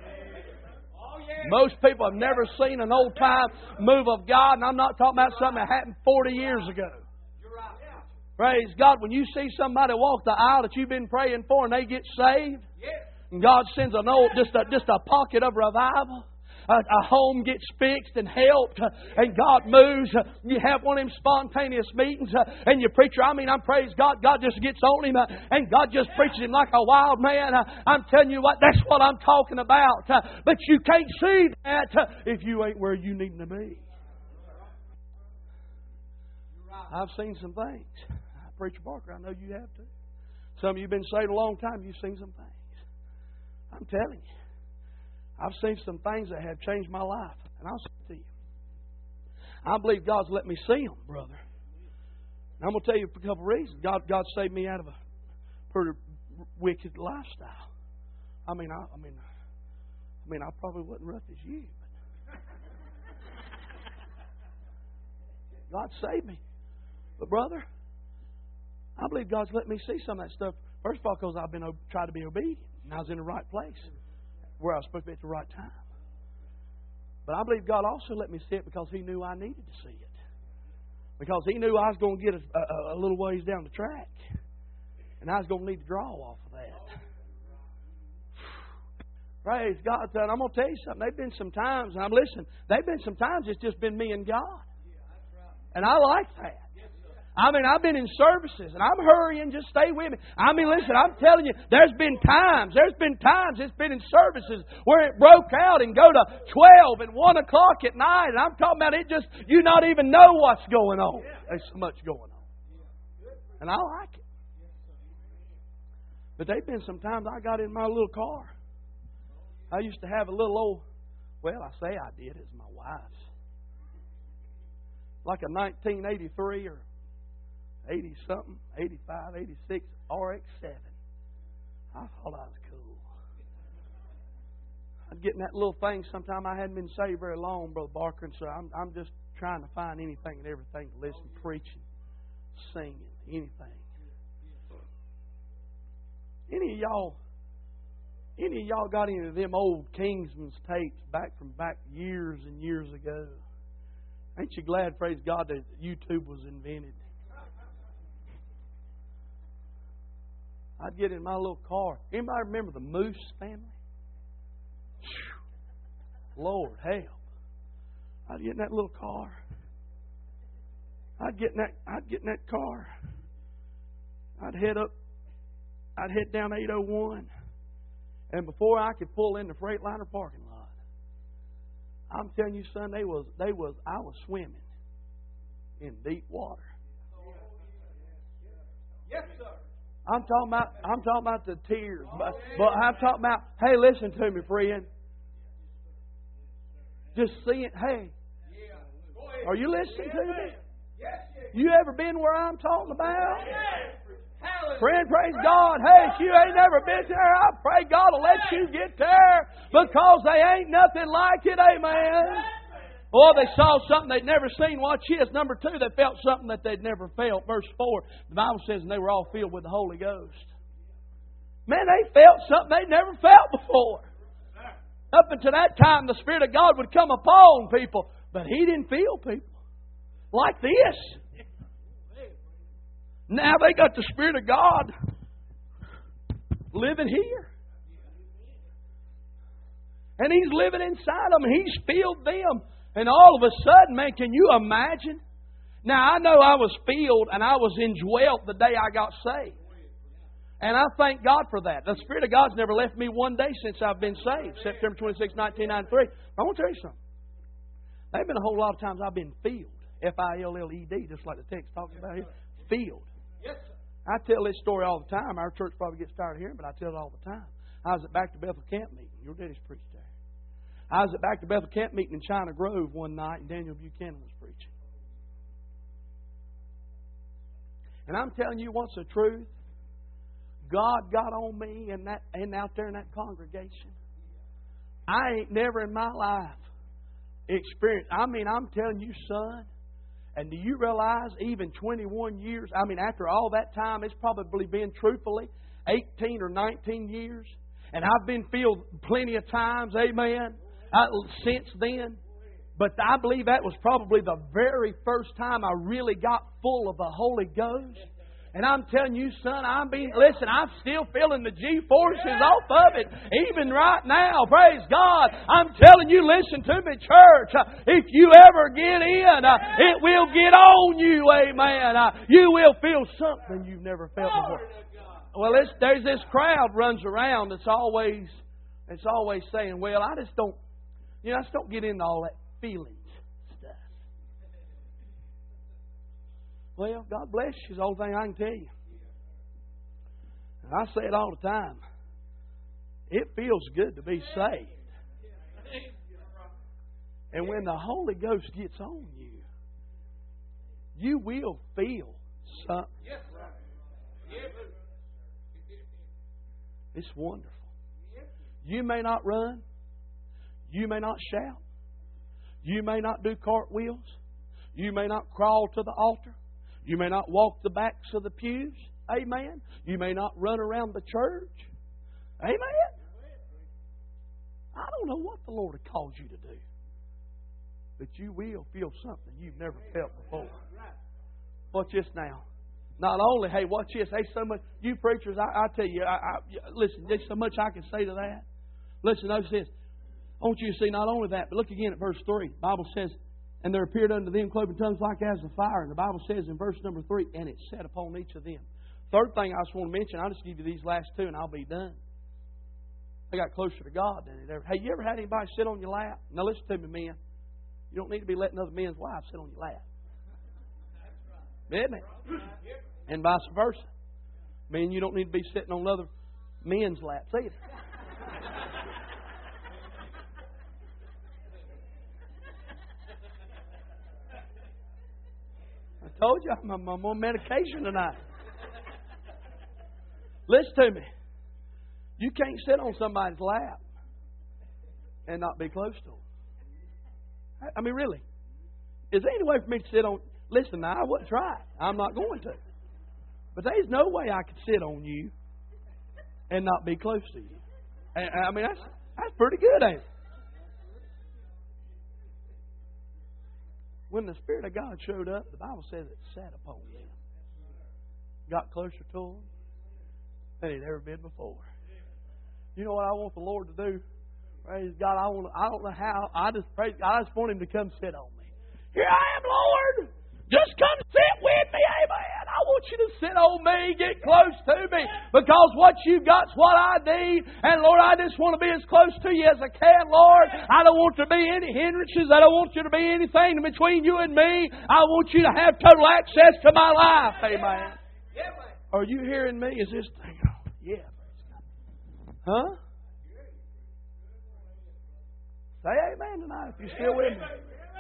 Most people have never seen an old-time move of God, and I'm not talking about something that happened 40 years ago. Praise God. When you see somebody walk the aisle that you've been praying for and they get saved, and God sends just a pocket of revival, a home gets fixed and helped, and God moves. You have one of them spontaneous meetings, and your preacher, I'm praise God, God just gets on him, and God just preaches him like a wild man. I'm telling you what, that's what I'm talking about. But you can't see that if you ain't where you need to be. I've seen some things. Preacher Barker, I know you have too. Some of you have been saved a long time. You've seen some things. I'm telling you. I've seen some things that have changed my life. And I'll say to you. I believe God's let me see them, brother. And I'm going to tell you a couple of reasons. God saved me out of a pretty wicked lifestyle. I probably wasn't rough as you. But God saved me. But brother, I believe God's let me see some of that stuff. First of all, because I've been tried to be obedient. And I was in the right place. Where I was supposed to be at the right time. But I believe God also let me see it because He knew I needed to see it. Because He knew I was going to get a little ways down the track. And I was going to need to draw off of that. Praise God. And I'm going to tell you something. There've been some times, and there've been some times it's just been me and God. And I like that. I've been in services, and I'm hurrying, just stay with me. Listen, I'm telling you, there's been times it's been in services where it broke out and go to 12 and 1 o'clock at night, and I'm talking about it just, you not even know what's going on. There's so much going on. And I like it. But there've been some times I got in my little car. I used to have a little old, I say I did, it's my wife's. Like a 1983 or 80-something, 85, 86 RX-7. I thought I was cool. I'd get in that little thing sometime. I hadn't been saved very long, Brother Barker, and so I'm just trying to find anything and everything to listen, preaching, singing, anything. Any of y'all got any of them old Kingsman's tapes back years and years ago? Ain't you glad, praise God, that YouTube was invented? I'd get in my little car. Anybody remember the Moose family? Lord help. I'd get in that little car. I'd get in that car. I'd head down 801. And before I could pull in the Freightliner parking lot, I'm telling you, son, I was swimming in deep water. Yes, sir. I'm talking about the tears. But I'm talking about, hey, listen to me, friend. Just seeing, hey, are you listening to me? You ever been where I'm talking about? Friend, praise God. Hey, if you ain't never been there, I pray God will let you get there because they ain't nothing like it. Amen. Or they saw something they'd never seen. Watch this. Number 2, they felt something that they'd never felt. Verse 4, the Bible says, and they were all filled with the Holy Ghost. Man, they felt something they'd never felt before. Up until that time, the Spirit of God would come upon people. But He didn't feel people like this. Now they got the Spirit of God living here. And He's living inside them. He's filled them. And all of a sudden, man, can you imagine? Now, I know I was filled and I was indwelt the day I got saved. And I thank God for that. The Spirit of God's never left me one day since I've been saved. September 26, 1993. I want to tell you something. There have been a whole lot of times I've been filled. F-I-L-L-E-D, just like the text talks about here. Filled. Yes, sir. I tell this story all the time. Our church probably gets tired of hearing, but I tell it all the time. I was at Back to Bethel camp meeting. Your daddy's preached there. I was at Back to Bethel camp meeting in China Grove one night, and Daniel Buchanan was preaching. And I'm telling you what's the truth. God got on me and out there in that congregation. I ain't never in my life experienced. I'm telling you, son. And do you realize even 21 years, after all that time, it's probably been, truthfully, 18 or 19 years. And I've been filled plenty of times, amen, since then. But I believe that was probably the very first time I really got full of the Holy Ghost. And I'm telling you, son, I'm still feeling the G-forces off of it, even right now. Praise God. I'm telling you, listen to me, church. If you ever get in, it will get on you, amen. You will feel something you've never felt before. Well, there's this crowd runs around that's always saying, well, I just don't get into all that feelings stuff. Well, God bless you is the only thing I can tell you. And I say it all the time. It feels good to be saved. And when the Holy Ghost gets on you, you will feel something. It's wonderful. You may not run. You may not shout. You may not do cartwheels. You may not crawl to the altar. You may not walk the backs of the pews. Amen. You may not run around the church. Amen. I don't know what the Lord has called you to do. But you will feel something you've never felt before. Watch this now. Not only, hey, watch this. Hey, so much, you preachers, I tell you, listen, there's so much I can say to that. Listen, notice this. I want you to see not only that, but look again at verse 3. The Bible says, and there appeared unto them cloven tongues like as of fire. And the Bible says in verse number 3, and it sat upon each of them. Third thing I just want to mention, I'll just give you these last two and I'll be done. I got closer to God than it ever. Hey, you ever had anybody sit on your lap? Now listen to me, men. You don't need to be letting other men's wives sit on your lap. Isn't it? And vice versa. Men, you don't need to be sitting on other men's laps either. I told you I'm on medication tonight. Listen to me. You can't sit on somebody's lap and not be close to them. I mean, really. Is there any way for me to sit on... Listen, now, I wouldn't try it. I'm not going to. But there's no way I could sit on you and not be close to you. I mean, that's pretty good, ain't it? When the Spirit of God showed up, the Bible says it sat upon them. Got closer to them than he'd ever been before. You know what I want the Lord to do? Praise God. I don't know how. I just want Him to come sit on me. Here I am, Lord. Just come sit with me. Amen. I want you to sit on me. Get close to me. Because what you've got's what I need. And Lord, I just want to be as close to you as I can, Lord. I don't want there to be any hindrances. I don't want there to be anything between you and me. I want you to have total access to my life. Amen. Are you hearing me? Is this thing on? Yeah. Huh? Say amen tonight if you're still with me.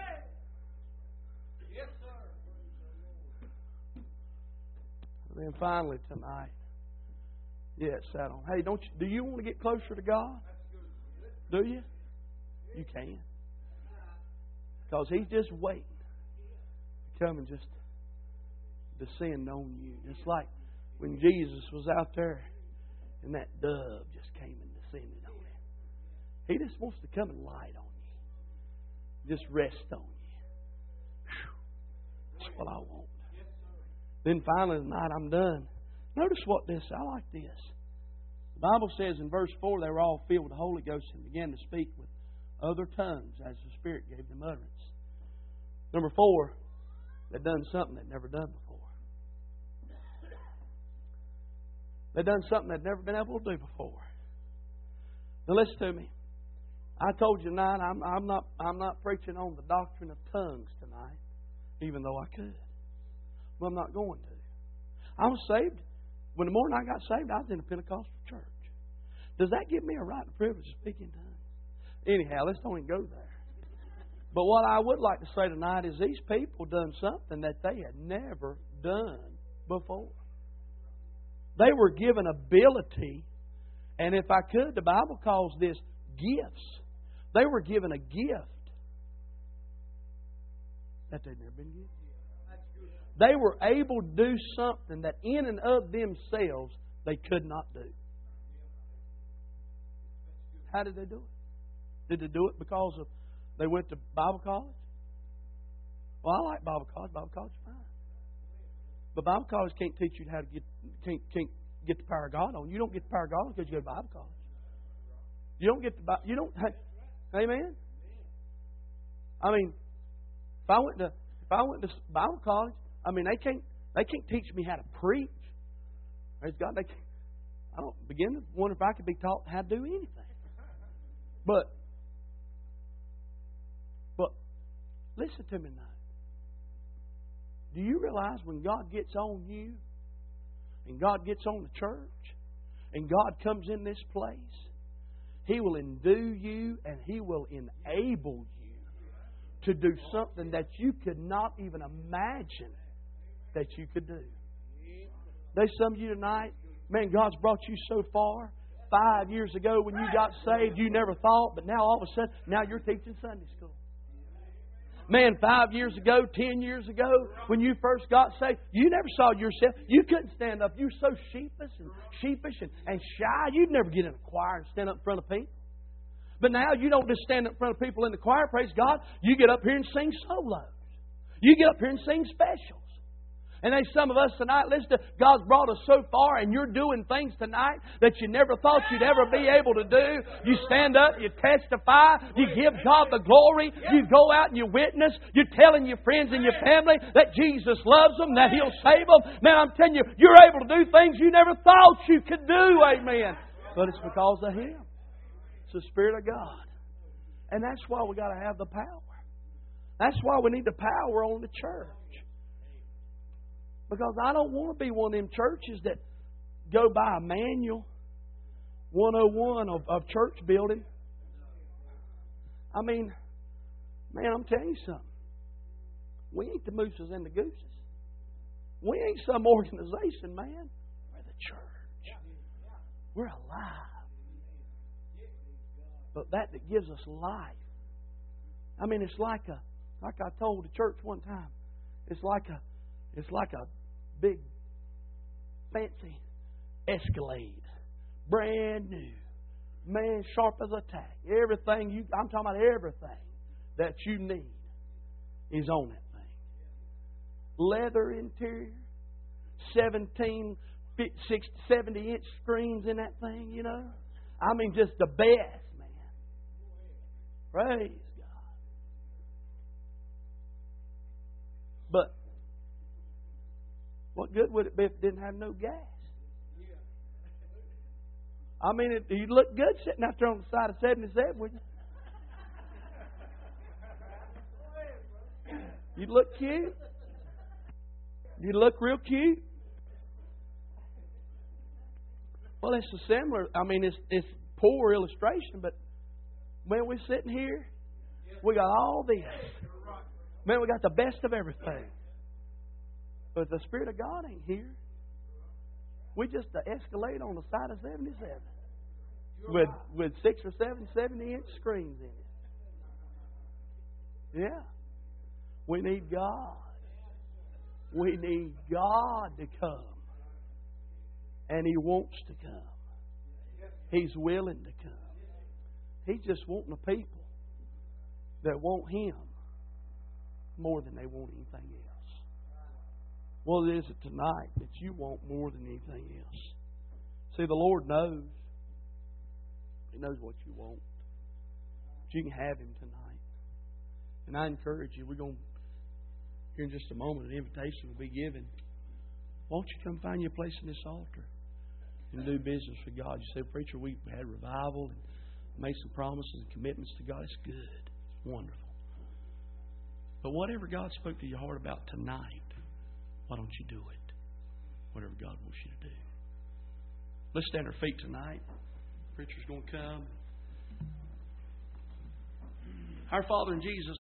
And then finally tonight, yeah, it sat on. Hey, do you want to get closer to God? Do you? You can. Because He's just waiting to come and just descend on you. Just like when Jesus was out there and that dove just came and descended on Him. He just wants to come and light on you. Just rest on you. Whew. That's what I want. Then finally tonight I'm done. Notice what this, I like this. The Bible says in verse 4, they were all filled with the Holy Ghost and began to speak with other tongues as the Spirit gave them utterance. Number 4, they'd done something they'd never done before. They'd done something they'd never been able to do before. Now listen to me. I told you tonight I'm not preaching on the doctrine of tongues tonight, even though I could. But I'm not going to. I was saved. When the morning I got saved, I was in a Pentecostal church. Does that give me a right and privilege to speak in tongues? Anyhow, let's don't even go there. But what I would like to say tonight is these people done something that they had never done before. They were given ability, and if I could, the Bible calls this gifts. They were given a gift that they'd never been given. They were able to do something that in and of themselves they could not do. How did they do it? Did they do it because they went to Bible college? Well, I like Bible college. Bible college is fine. But Bible college can't teach you how to can't get the power of God on. You don't get the power of God because you go to Bible college. You don't get amen? I mean, if I went to Bible college, I mean, they can't teach me how to preach. Praise God. I don't begin to wonder if I could be taught how to do anything. But listen to me now. Do you realize when God gets on you, and God gets on the church, and God comes in this place, He will endue you and He will enable you to do something that you could not even imagine that you could do. There's some of you tonight, man, God's brought you so far. 5 years ago when you got saved, you never thought, but now all of a sudden, now you're teaching Sunday school. Man, 5 years ago, 10 years ago, when you first got saved, you never saw yourself. You couldn't stand up. You were so sheepish and shy. You'd never get in a choir and stand up in front of people. But now you don't just stand up in front of people in the choir, praise God. You get up here and sing solos. You get up here and sing specials. And there's some of us tonight, listen, God's brought us so far and you're doing things tonight that you never thought you'd ever be able to do. You stand up, you testify, you give God the glory, you go out and you witness, you're telling your friends and your family that Jesus loves them, that He'll save them. Man, I'm telling you, you're able to do things you never thought you could do, amen. But it's because of Him. It's the Spirit of God. And that's why we got to have the power. That's why we need the power on the church. Because I don't want to be one of them churches that go by a manual 101 of church building. I mean, man, I'm telling you something. We ain't the mooses and the gooses. We ain't some organization, man. We're the church. We're alive. But that gives us life. I mean, it's like I told the church one time, it's like a big, fancy Escalade. Brand new. Man, sharp as a tack. I'm talking about everything that you need is on that thing. Leather interior. 70-inch screens in that thing, you know. I mean, just the best, man. Praise God. But what good would it be if it didn't have no gas? I mean, you'd look good sitting out there on the side of 77, wouldn't you? You'd look cute. You'd look real cute. Well, it's a similar, I mean, it's poor illustration, but when we're sitting here, we got all this. Man, we got the best of everything. But the Spirit of God ain't here. We just Escalade on the side of 77 with 6 or 7 70-inch screens in it. Yeah. We need God. We need God to come. And He wants to come. He's willing to come. He's just wanting the people that want Him more than they want anything else. What is it tonight that you want more than anything else? See, the Lord knows. He knows what you want. But you can have Him tonight. And I encourage you, we're going to, here in just a moment, an invitation will be given. Why don't you come find your place in this altar and do business for God? You say, preacher, we had revival and made some promises and commitments to God. It's good. It's wonderful. But whatever God spoke to your heart about tonight, why don't you do it? Whatever God wants you to do. Let's stand on our feet tonight. The preacher's going to come. Our Father in Jesus'